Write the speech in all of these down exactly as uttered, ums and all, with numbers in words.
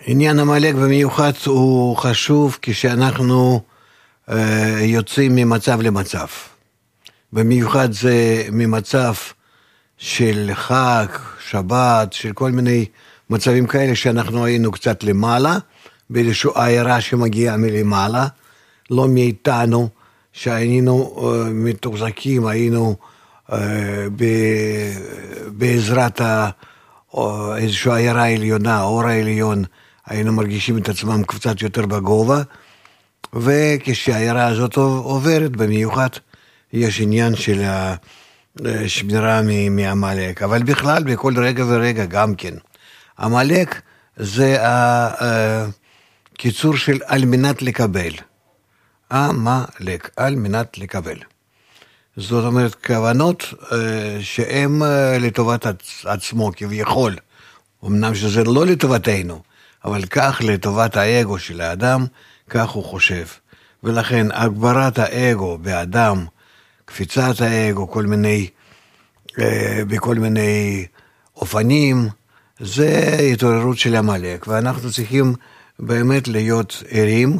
עניין עמלק במיוחד הוא חשוב כשאנחנו אה, יוצאים ממצב למצב. במיוחד זה ממצב של חג, שבת, של כל מיני מצבים כאלה שאנחנו היינו קצת למעלה, באיזושהי עיירה שמגיעה מלמעלה, לא מאיתנו, שהיינו אה, מתוחזקים, היינו אה, ב, בעזרת ה, או איזושהי עיירה עליונה, אור העליון, היינו מרגישים את עצמם קצת יותר בגובה, וכשהעיירה הזאת עוברת במיוחד, יש עניין של השמירה מעמלק, אבל בכלל בכל רגע ורגע גם כן. עמלק זה הקיצור של על מנת לקבל. עמלק, על מנת לקבל. זאת אומרת, כוונות שהן לטובת עצמו כביכול, אמנם שזה לא לטובתנו, אבל כך לטובת האגו של האדם, כך הוא חושב. ולכן הגברת האגו באדם, קפיצת האגו, כל מיני, בכל מיני אופנים, זה התעוררות של עמלק, ואנחנו צריכים באמת להיות ערים,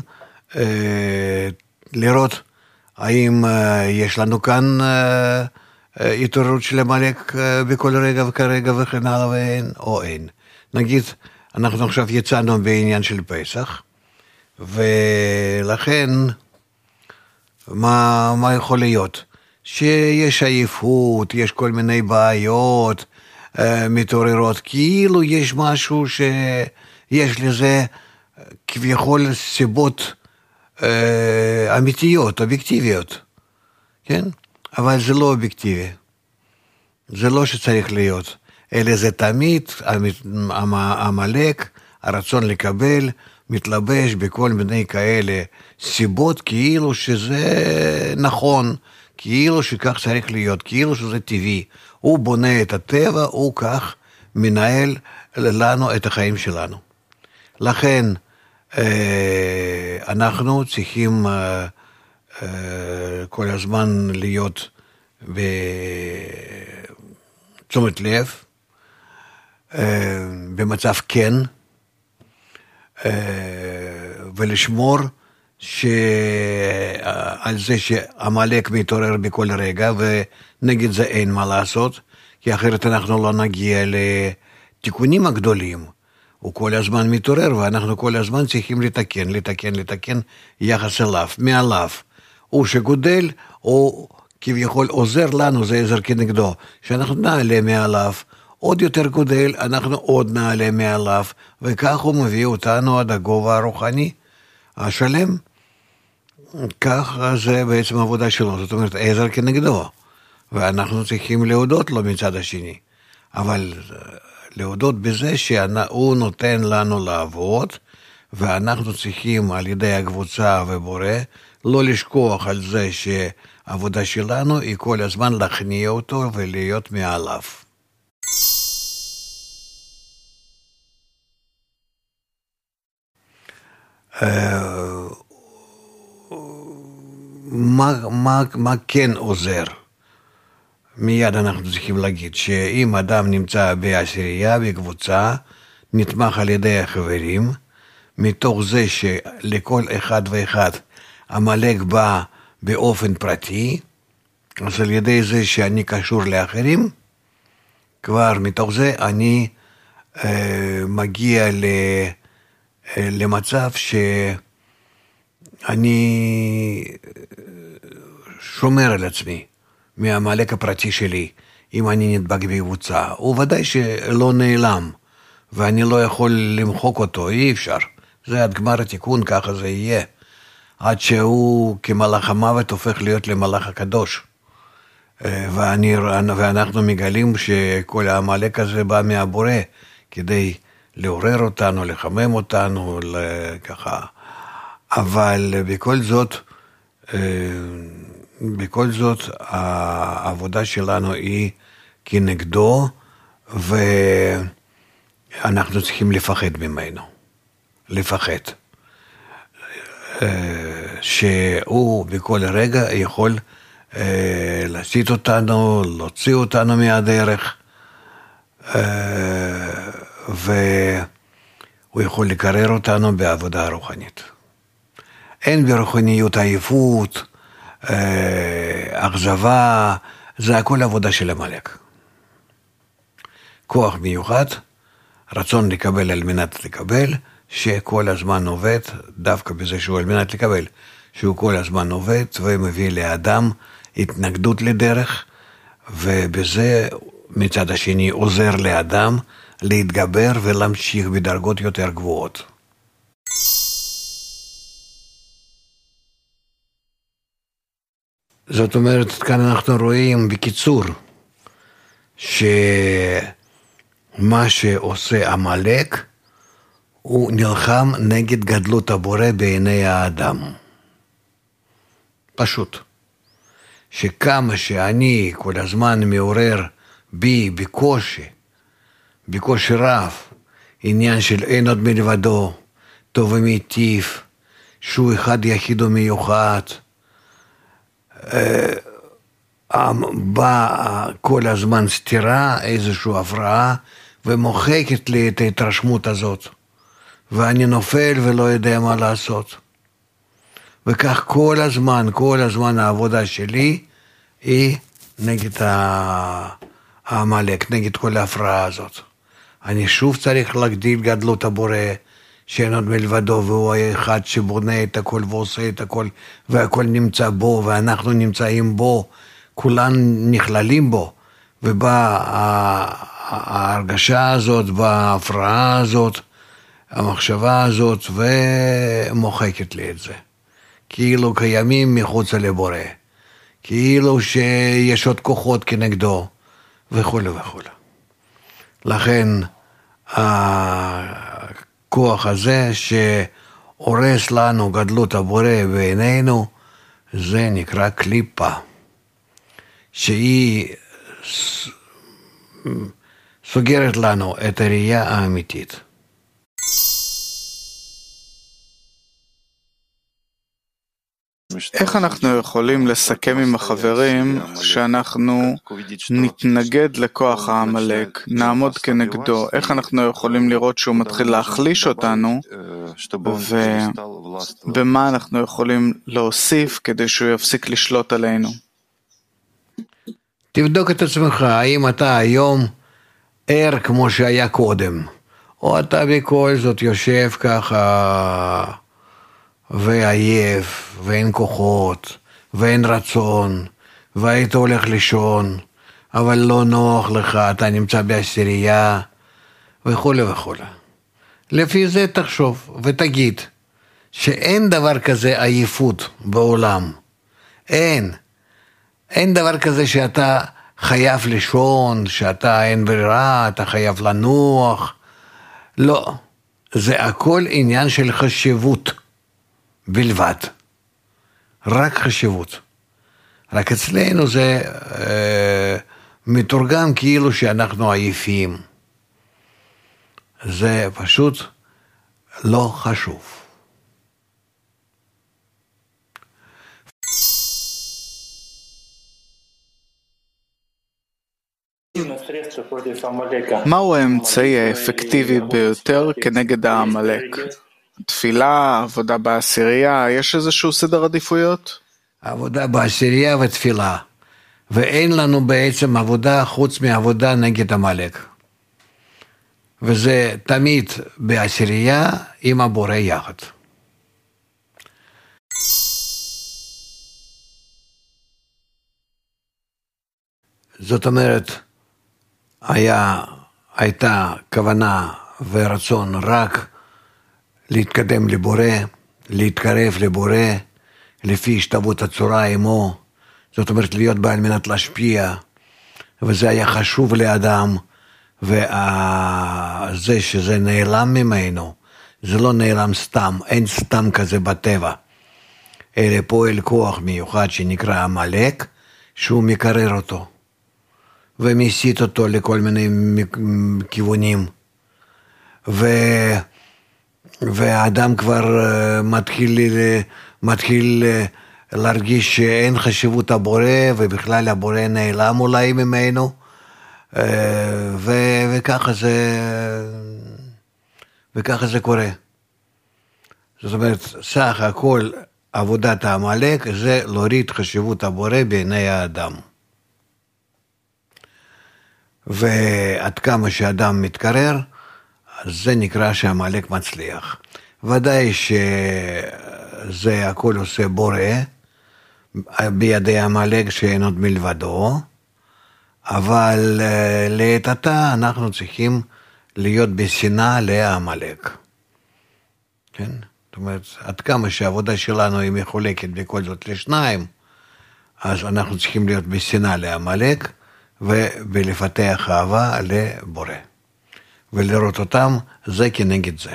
לראות האם יש לנו כאן התעוררות של עמלק בכל רגע וכרגע וכן הלאה ואין או אין. נגיד, אנחנו עכשיו יצאנו בעניין של פסח, ולכן מה, מה יכול להיות? שיש עייפות, יש כל מיני בעיות מתעוררות, כאילו יש משהו שיש לזה כביכול סיבות אמיתיות, אובייקטיביות, כן? אבל זה לא אובייקטיבי, זה לא שצריך להיות, אלא זה תמיד עמלק, הרצון לקבל, מתלבש בכל מיני כאלה סיבות, כאילו שזה נכון, כאילו שכך צריך להיות, כאילו שזה טבעי. הוא בונה את הטבע, הוא כך מנהל לנו את החיים שלנו. לכן, אנחנו צריכים כל הזמן להיות בתשומת לב, במצב כן, ולשמור על זה שעמלק מתעורר בכל רגע, ונגד זה אין מה לעשות, כי אחרת אנחנו לא נגיע לתיקונים הגדולים. הוא כל הזמן מתעורר, ואנחנו כל הזמן צריכים לתקן, לתקן, לתקן יחס אליו, מעליו. הוא שגודל, הוא כביכול עוזר לנו, זה עזר כנגדו, שאנחנו נעלה מעליו, עוד יותר גודל, אנחנו עוד נעלה מעליו, וכך הוא מביא אותנו עד הגובה הרוחני השלם. כך זה בעצם העבודה שלו, זאת אומרת, עזר כנגדו, ואנחנו צריכים להודות לו מצד השני, אבל להודות בזה שהוא נותן לנו לעבוד, ואנחנו צריכים על ידי הקבוצה ובורא, לא לשכוח על זה שהעבודה שלנו היא כל הזמן להכניע אותו ולהיות מעליו. מה, מה, מה כן עוזר? מיד אנחנו צריכים להגיד שאם אדם נמצא בעשירייה, בקבוצה, נתמך על ידי החברים, מתוך זה שלכל אחד ואחד עמלק בא באופן פרטי, אז על ידי זה שאני קשור לאחרים, כבר מתוך זה אני אה, מגיע ל, אה, למצב שאני שומר על עצמי מהעמלק הפרטי שלי, אם אני נדבק בקבוצה. הוא ודאי שלא נעלם, ואני לא יכול למחוק אותו, אי אפשר. זה עד גמר התיקון, ככה זה יהיה. עד שהוא כמלאך המוות הופך להיות למלאך הקדוש. ואני, ואנחנו מגלים שכל העמלק הזה בא מהבורא, כדי לעורר אותנו, לחמם אותנו, ככה. אבל בכל זאת, בכל זאת, העבודה שלנו היא כנגדו, ואנחנו צריכים לפחד ממנו. לפחד. שהוא בכל רגע יכול להסיט אותנו, להוציא אותנו מהדרך, הוא יכול לקרר אותנו בעבודה רוחנית. אין ברוחניות עייפות, אכזבה, זה הכל עבודה של עמלק. כוח מיוחד, רצון לקבל על מנת לקבל, שכל הזמן עובד, דווקא בזה שהוא על מנת לקבל, שהוא כל הזמן עובד ומביא לאדם התנגדות לדרך, ובזה מצד השני עוזר לאדם להתגבר ולהמשיך בדרגות יותר גבוהות. זאת אומרת, כאן אנחנו רואים בקיצור, שמה שעושה עמלק, הוא נלחם נגד גדלות הבורא בעיני האדם. פשוט. שכמה שאני כל הזמן מעורר בי בקושי, בקושי רב, עניין של אין עוד מלבדו, טוב ומיטיב, שהוא אחד יחיד ומיוחד, בא כל הזמן סתירה, איזושהי הפרעה, ומוחקת לי את ההתרשמות הזאת. ואני נופל ולא יודע מה לעשות. וכך כל הזמן, כל הזמן העבודה שלי היא נגד העמלק, נגד כל ההפרעה הזאת. אני שוב צריך להגדיל גדלות הבורא, שאין עוד מלבדו, והוא האחד שבונה את הכל ועושה את הכל, והכל נמצא בו, ואנחנו נמצאים בו, כולן נכללים בו, ובאה ההרגשה הזאת, בהפרעה הזאת, המחשבה הזאת, ומוחקת לי את זה. כאילו קיימים מחוץ לבורא, כאילו שיש עוד כוחות כנגדו, וכו' וכו'. לכן, הכוח הזה שהורס לנו גדלות הבורא בעינינו, זה נקרא קליפה, שהיא סוגרת לנו את הראייה האמיתית. איך אנחנו יכולים לסכם עם החברים שאנחנו נתנגד לכוח העמלק, נעמוד כנגדו? איך אנחנו יכולים לראות שהוא מתחיל להחליש אותנו, ובמה אנחנו יכולים להוסיף כדי שהוא יפסיק לשלוט עלינו? תבדוק את עצמך, האם אתה היום ער כמו שהיה קודם, או אתה בכל זאת יושב ככה ועייף, ואין כוחות, ואין רצון, והיית הולך לישון, אבל לא נוח לך, אתה נמצא בעשירייה, וכו' וכו'. לפי זה תחשוב ותגיד, שאין דבר כזה עייפות בעולם. אין. אין דבר כזה שאתה חייב לישון, שאתה אין ברירה, אתה חייב לנוח. לא. זה הכל עניין של חשיבות. בלבד, רק חשיבות. רק אצלנו זה אה, מתורגם כאילו שאנחנו עייפים. זה פשוט לא חשוב. מהו האמצעי האפקטיבי ביותר כנגד העמלק? תפילה, עבודה בעשירייה, יש איזשהו סדר עדיפויות? עבודה בעשירייה ותפילה, ואין לנו בעצם עבודה חוץ מעבודה נגד עמלק. וזה תמיד בעשירייה עם הבורא יחד. זאת אומרת, היה, הייתה כוונה ורצון רק להתקדם לבורא, להתקרב לבורא, לפי השתוות הצורה עמו, זאת אומרת להיות בה על מנת להשפיע, וזה היה חשוב לאדם, וזה שזה נעלם ממנו, זה לא נעלם סתם, אין סתם כזה בטבע, אלא פועל כוח מיוחד שנקרא עמלק, שהוא מקרר אותו, ומסית אותו לכל מיני כיוונים, ו... והאדם כבר מתחיל, מתחיל להרגיש שאין חשיבות הבורא, ובכלל הבורא נעלם אולי ממנו, ו, וככה זה וככה זה קורה. זאת אומרת, סך הכל עבודת העמלק זה להוריד חשיבות הבורא בעיני האדם. ועד כמה שאדם מתקרר, אז זה נקרא שהעמלק מצליח. ודאי שזה הכל עושה בורא, בידי העמלק שאין עוד מלבדו, אבל לעת עתה אנחנו צריכים להיות בשנאה לעמלק. כן? זאת אומרת, עד כמה שהעבודה שלנו היא מחולקת בכל זאת לשניים, אז אנחנו צריכים להיות בשנאה לעמלק, ולפתח אהבה לבורא. ולראות אותם זה כנגד זה.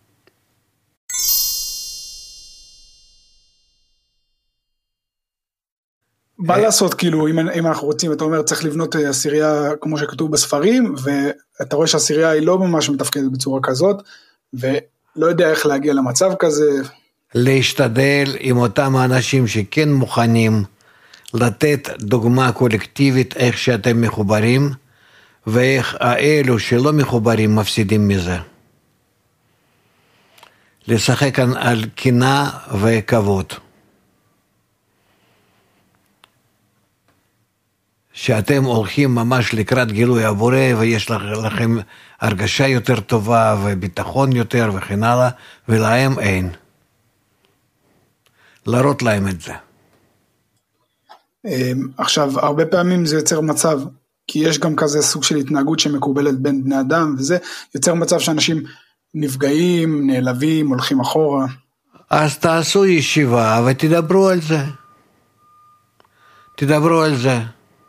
מה לעשות, כאילו, אם, אם אנחנו רוצים, אתה אומר, צריך לבנות עשירייה כמו שכתוב בספרים, ואתה רואה שהעשירייה היא לא ממש מתפקדת בצורה כזאת, ולא יודע איך להגיע למצב כזה. להשתדל עם אותם האנשים שכן מוכנים, לתת דוגמה קולקטיבית איך שאתם מחוברים, ואיך האלו שלא מחוברים מפסידים מזה. לשחק על קנאה וכבוד. שאתם הולכים ממש לקראת גילוי הבורא, ויש לכם הרגשה יותר טובה, וביטחון יותר וכן הלאה, ולהם אין. להראות להם את זה. עכשיו, הרבה פעמים זה יוצר מצב, כי יש גם כזה סוג של התנהגות שמקובלת בין בני אדם, וזה יוצר מצב שאנשים נפגעים, נעלבים, הולכים אחורה. אז תעשו ישיבה ותדברו על זה. תדברו על זה.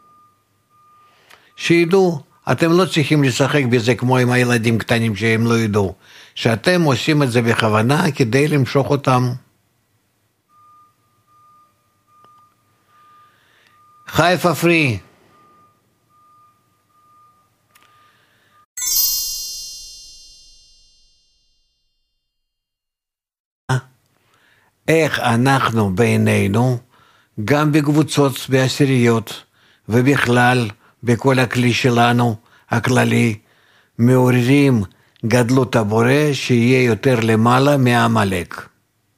שידעו, אתם לא צריכים לשחק בזה כמו עם הילדים קטנים שהם לא ידעו, שאתם עושים את זה בכוונה כדי למשוך אותם. חיפה פרי. איך אנחנו בינינו, גם בקבוצות בעשיריות, ובכלל בכל הכלי שלנו, הכללי, מעוררים גדלות הבורא שיהיה יותר למעלה מהעמלק.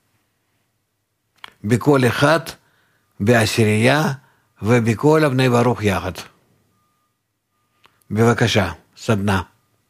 בכל אחד, בעשירייה, ובכל אבני ברוך יחד. בבקשה, סדנה.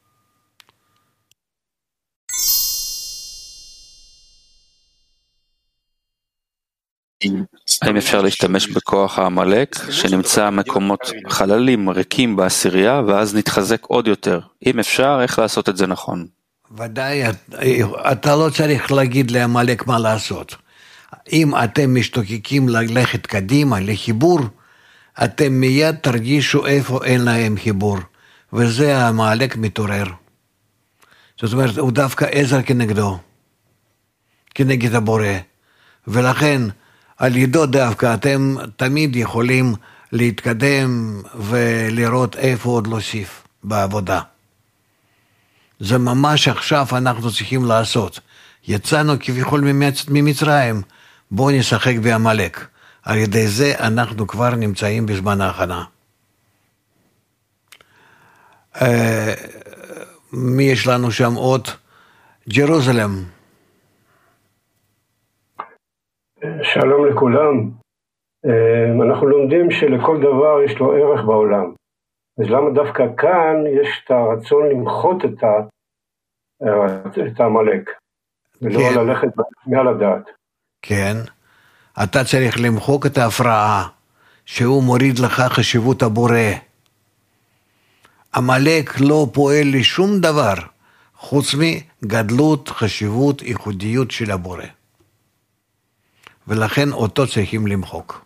האם אפשר להשתמש בכוח העמלק שנמצא מקומות חללים ריקים בעשירייה ואז נתחזק עוד יותר? אם אפשר, איך לעשות את זה נכון? ודאי, אתה לא צריך להגיד לעמלק מה לעשות. אם אתם משתוקקים ללכת קדימה, לחיבור, אתם מיד תרגישו איפה אין להם חיבור, וזה העמלק מתעורר. זאת אומרת, הוא דווקא עזר כנגדו, כנגד הבורא, ולכן על ידו דווקא אתם תמיד יכולים להתקדם ולראות איפה עוד להוסיף בעבודה. זה ממש עכשיו אנחנו צריכים לעשות. יצאנו כביכול ממצרים, בואו נשחק בעמלק. על ידי זה אנחנו כבר נמצאים בזמן ההכנה. מי יש לנו שם עוד? ג'רוזלם. שלום לכולם. אנחנו לומדים שלכל דבר יש לו ערך בעולם. אז למה דווקא כאן יש את הרצון למחות את, ה... את העמלק, ולא כן. ללכת מעל הדעת? כן. אתה צריך למחוק את ההפרעה, שהוא מוריד לך חשיבות הבורא. עמלק לא פועל לשום דבר, חוץ מגדלות, חשיבות, ייחודיות של הבורא. ולכן אותו צריכים למחוק.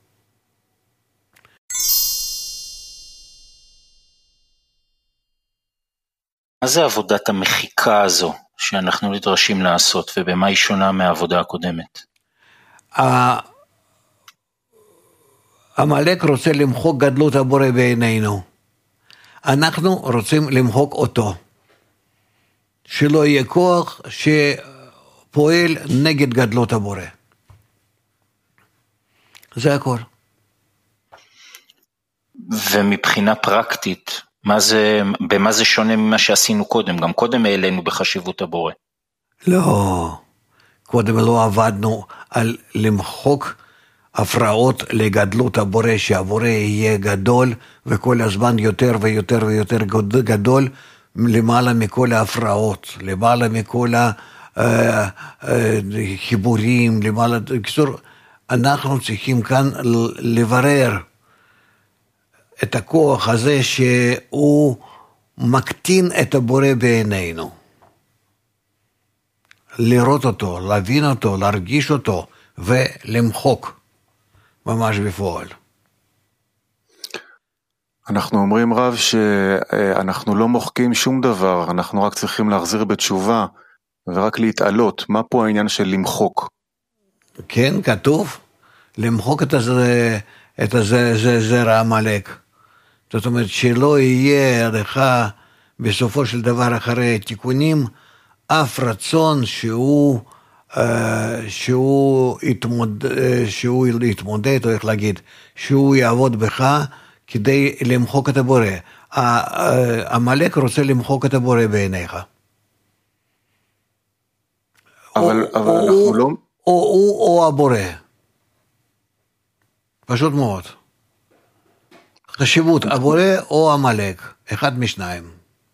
מה זה עבודת המחיקה הזו שאנחנו נדרשים לעשות, ובמה היא שונה מהעבודה הקודמת? עמלק רוצה למחוק גדלות הבורא בעינינו. אנחנו רוצים למחוק אותו. שלא יהיה כוח שפועל נגד גדלות הבורא. זה הכל. ומבחינה פרקטית, מה זה, במה זה שונה ממה שעשינו קודם? גם קודם העלינו בחשיבות הבורא. לא, קודם לא עבדנו על למחוק הפרעות לגדלות הבורא, שהבורא יהיה גדול וכל הזמן יותר ויותר ויותר גדול, למעלה מכל ההפרעות, למעלה מכל החיבורים, למעלה, אנחנו צריכים כאן לברר את הכוח הזה שהוא מקטין את הבורא בעינינו. לראות אותו, להבין אותו, להרגיש אותו ולמחוק ממש בפועל. אנחנו אומרים רב שאנחנו לא מוחקים שום דבר, אנחנו רק צריכים להחזיר בתשובה ורק להתעלות. מה פה העניין של למחוק? כן, כתוב, למחוק את הזה, את הזה, זה זרע עמלק. זאת אומרת שלא יהיה לך בסופו של דבר אחרי תיקונים אף רצון שהוא שהוא יתמודד, שהוא יתמודד, או איך להגיד, שהוא יעבוד בך כדי למחוק את הבורא. עמלק רוצה למחוק את הבורא בעיניך. אבל, או, אבל או, אנחנו לא... או הוא או, או הבורא. פשוט מאוד. חשיבות, הבורא או עמלק, אחד משניים.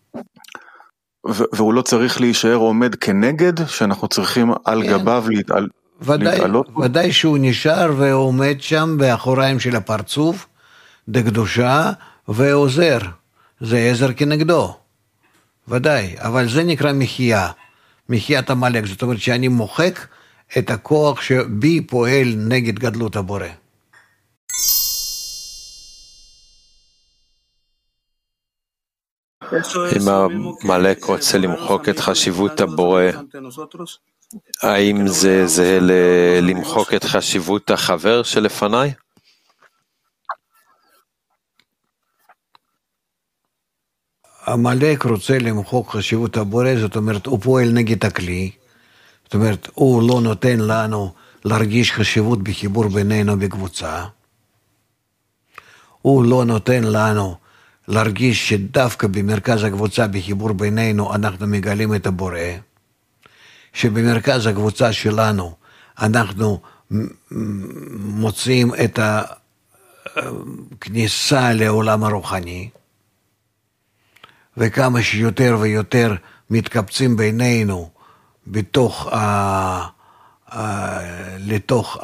והוא לא צריך להישאר עומד כנגד, שאנחנו צריכים על גביו להתעל... להתעלות? ודאי שהוא נשאר ועומד שם באחוריים של הפרצוף, דקדושה, ועוזר. זה עזר כנגדו. ודאי, אבל זה נקרא מחייה. מחיית המלאק, זאת אומרת שאני מוחק את הכוח שבי פועל נגד גדלות הבורא. אם המלאק רוצה למחוק את חשיבות הבורא, האם זה זה למחוק את חשיבות החבר שלפניי? המלאק רוצה למחוק חשיבות הבורא, זאת אומרת הוא פועל נגד הכלי, זאת אומרת הוא לא נותן לנו להרגיש חשיבות בחיבור בינינו בקבוצה, הוא לא נותן לנו להרגיש שדווקא במרכז הקבוצה בחיבור בינינו אנחנו מגלים את הבורא, שבמרכז הקבוצה שלנו אנחנו מוצאים את הכניסה לעולם הרוחני, וכמה שיותר ויותר מתקבצים בינינו בתוך ה... לתוך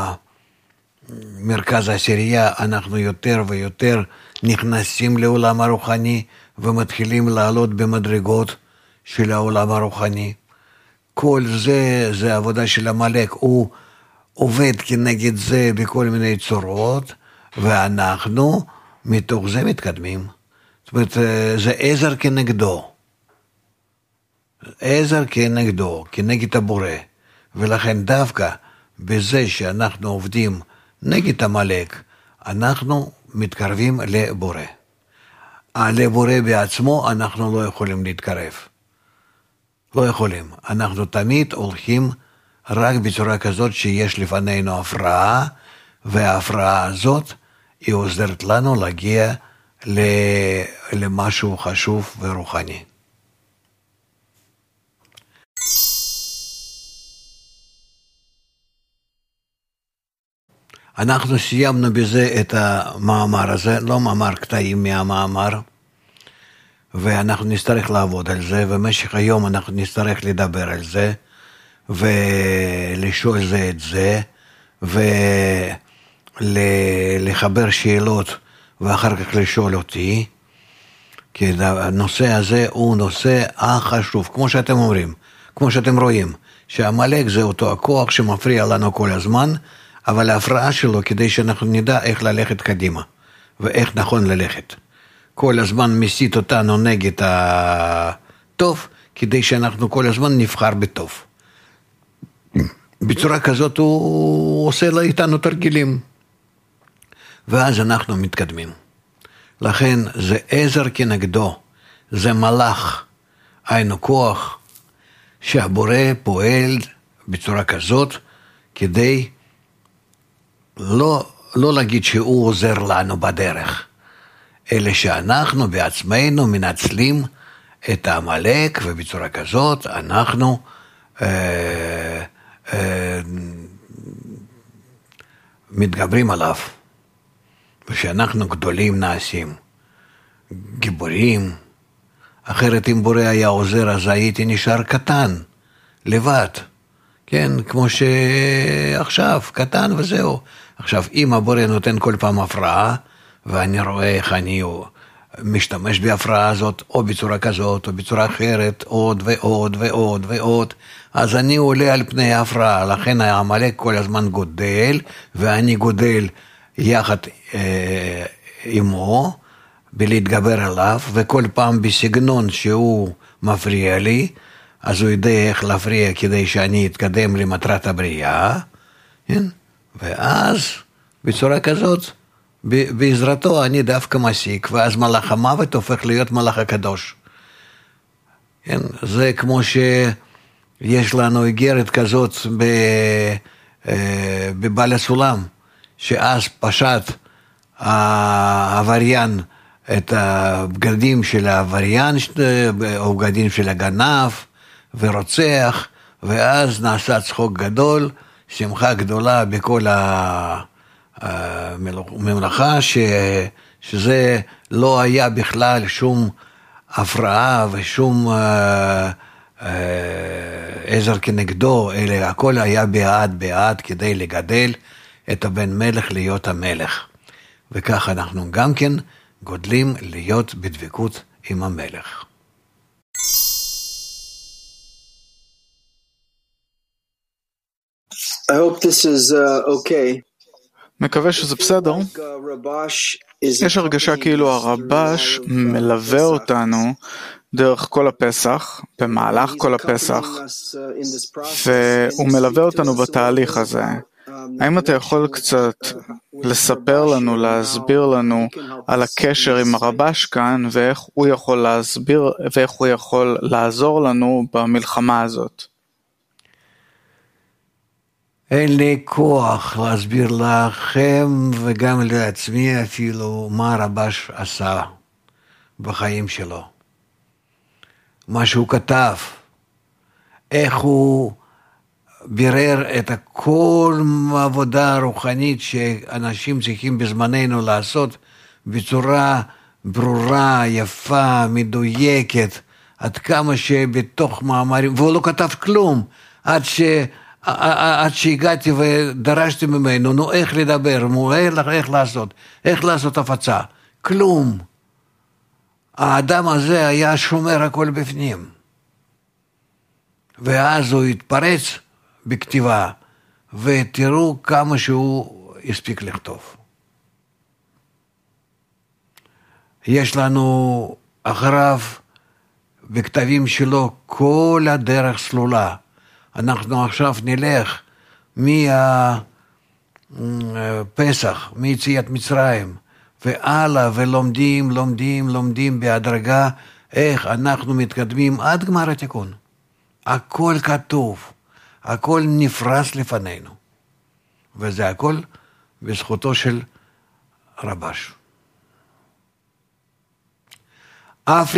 מרכז העשירייה, אנחנו יותר ויותר נכנסים לעולם הרוחני ומתחילים לעלות במדרגות של העולם הרוחני. כל זה, זה עבודה של המלאק, הוא עובד כנגד זה בכל מיני צורות, ואנחנו מתוך זה מתקדמים. זאת אומרת, זה עזר כנגדו. עזר כנגדו, כנגד הבורא. ולכן דווקא בזה שאנחנו עובדים נגד המלאק, אנחנו מתקרבים לבורא. לבורא בעצמו אנחנו לא יכולים להתקרב. לא יכולים. אנחנו תמיד הולכים רק בצורה כזאת שיש לפנינו הפרעה, וההפרעה הזאת היא עוזרת לנו להגיע למשהו חשוב ורוחני. אנחנו סיימנו בזה את המאמר הזה, לא מאמר קטעים מהמאמר, ואנחנו נצטרך לעבוד על זה, ובמשך היום אנחנו נצטרך לדבר על זה, ולשאול זה את זה, ולחבר שאלות, ואחר כך לשאול אותי, כי הנושא הזה הוא נושא החשוב, כמו שאתם אומרים, כמו שאתם רואים, שהמלאק זה אותו הכוח שמפריע לנו כל הזמן, אבל ההפרעה שלו כדי שאנחנו נדע איך ללכת קדימה, ואיך נכון ללכת. כל הזמן מסית אותנו נגד הטוב, כדי שאנחנו כל הזמן נבחר בטוב. בצורה כזאת הוא עושה איתנו תרגילים, ואז אנחנו מתקדמים. לכן זה עזר כנגדו, זה מלאך, היינו כוח, שהבורא פועל בצורה כזאת, כדי לא, לא להגיד שהוא עוזר לנו בדרך, אלא שאנחנו בעצמנו מנצלים את העמלק, ובצורה כזאת אנחנו אה, אה, מתגברים עליו, ושאנחנו גדולים נעשים, גיבורים. אחרת אם בורא היה עוזר, אז הייתי נשאר קטן, לבד. כן, כמו שעכשיו, קטן וזהו. עכשיו, אם הבורא נותן כל פעם הפרעה, ואני רואה איך אני משתמש בהפרעה הזאת, או בצורה כזאת, או בצורה אחרת, עוד ועוד ועוד ועוד, אז אני עולה על פני ההפרעה, לכן העמלק כל הזמן גודל, ואני גודל יחד אה, עמו, בלהתגבר עליו, וכל פעם בסגנון שהוא מפריע לי, אז הוא יודע איך להפריע כדי שאני אתקדם למטרת הבריאה, כן? ואז בצורה כזאת, בעזרתו אני דווקא מסיק, ואז מלאך המוות הופך להיות מלאך הקדוש. כן? זה כמו שיש לנו איגרת כזאת בבעל הסולם, שאז פשט העבריין את הבגדים של העבריין, או בגדים של הגנב, ורוצח, ואז נעשה צחוק גדול, שמחה גדולה בכל הממלכה, ש, שזה לא היה בכלל שום הפרעה ושום אה, אה, עזר כנגדו, אלא הכל היה בעד בעד כדי לגדל את הבן מלך להיות המלך. וכך אנחנו גם כן גודלים להיות בדבקות עם המלך. I hope this is uh, okay. מקווה שזה בסדר. יש הרגשה כאילו הרבש מלווה אותנו דרך כל הפסח, במהלך כל הפסח, והוא מלווה אותנו בתהליך הזה. האם אתה יכול קצת לספר לנו, להסביר לנו על הקשר עם הרבש כאן, ואיך הוא יכול להסביר, ואיך הוא יכול לעזור לנו במלחמה הזאת? אין לי כוח להסביר לכם וגם לעצמי אפילו מה הרבש עשה בחיים שלו. מה שהוא כתב, איך הוא בירר את כל העבודה הרוחנית שאנשים צריכים בזמננו לעשות בצורה ברורה, יפה, מדויקת, עד כמה שבתוך מאמרים, והוא לא כתב כלום, עד ש... עד שהגעתי ודרשתי ממנו, נו איך לדבר, איך לעשות, איך לעשות הפצה, כלום. האדם הזה היה שומר הכל בפנים. ואז הוא התפרץ בכתיבה, ותראו כמה שהוא הספיק לכתוב. יש לנו אחריו בכתבים שלו כל הדרך סלולה. אנחנו עכשיו נלך מהפסח, מיציאת מצרים, והלאה, ולומדים, לומדים, לומדים בהדרגה, איך אנחנו מתקדמים עד גמר התיקון. הכל כתוב, הכל נפרס לפנינו, וזה הכל בזכותו של רבש. אף